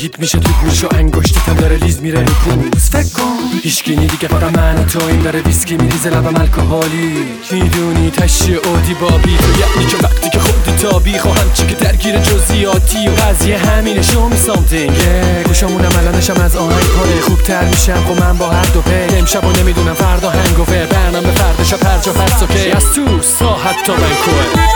هیت میشه تو گوش و انگشتتم داره لیز میره رو پوز. فکر کن هیچکی نی دیگه فقط من و تو، این داره ویسکی میریزه لبم الکلی. میدونی تشی اودی بابی تو یعنی که وقتی که خودی تابی خواهم چی که درگیر جزئیاتی و قضیه همینه. show me something گوشامونم الانشم از آهنگ پاره. خوبتر میشم خب من با هر دو پی. امشب و نمیدونم فردا هنگوور برنامه فردا شب هر جا پس اوکی. از تو ساحت تا بنکوه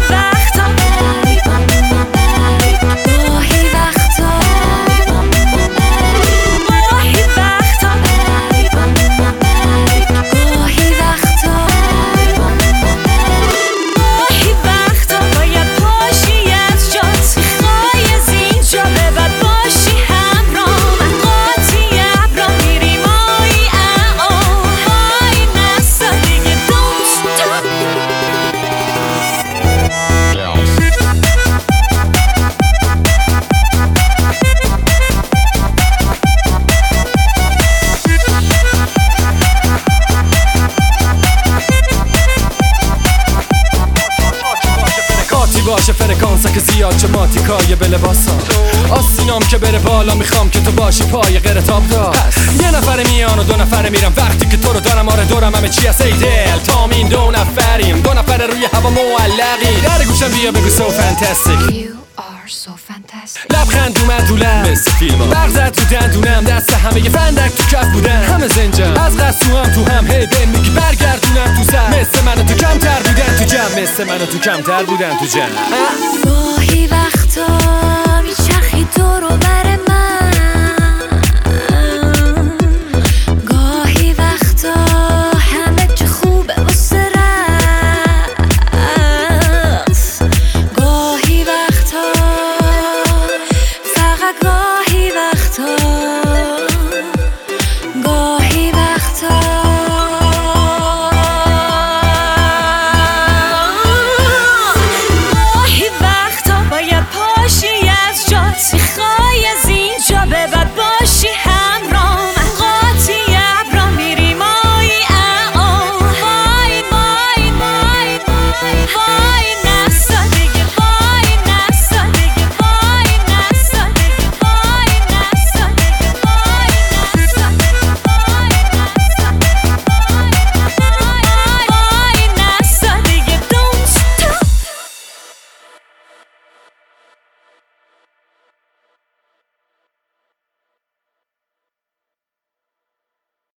باشه فرکانسا که زیاد چه ماتیکای به لباسا. آستینام که بره بالا میخوام که تو باشی پای غیر تاب دار. یه نفر میان و دو نفر میرم وقتی که تو رو دارم. آره دورم همه چی هست ای دل تامین دو نفریم. دو نفر روی هوا معلقی. در گوشم بیا بگو so fantastic. لبخند اومد تو لب مثل فیلم ها. مغزت تو دندونم دست همه یه فندک تو کف بودن. همه زنجم از قصو هم تو هم هی بین میگی برگردونم تو سر. مثل منو تو کمتر بودن تو جمع. مثل منو تو کمتر بودن تو جمع. گاهی وقتا میچرخی تو رو